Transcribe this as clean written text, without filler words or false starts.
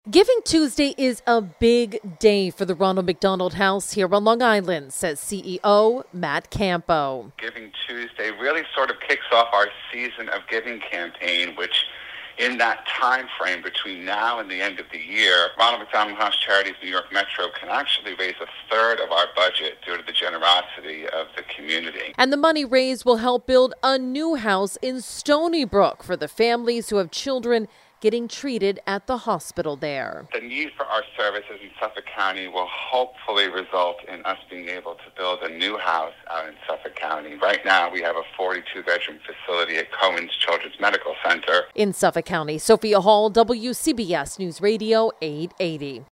Giving Tuesday is a big day for the Ronald McDonald House here on Long Island, says CEO Matt Campo. Giving Tuesday really sort of kicks off our Season of Giving campaign, which in that time frame between now and the end of the year, Ronald McDonald House Charities New York Metro can actually raise a third of our budget due to the generosity of the community. And the money raised will help build a new house in Stony Brook for the families who have children getting treated at the hospital there. The need for our services in Suffolk County will hopefully result in us being able to build a new house out in Suffolk County. Right now, we have a 42-bedroom facility at Cohen's Children's Medical Center. In Suffolk County, Sophia Hall, WCBS News Radio 880.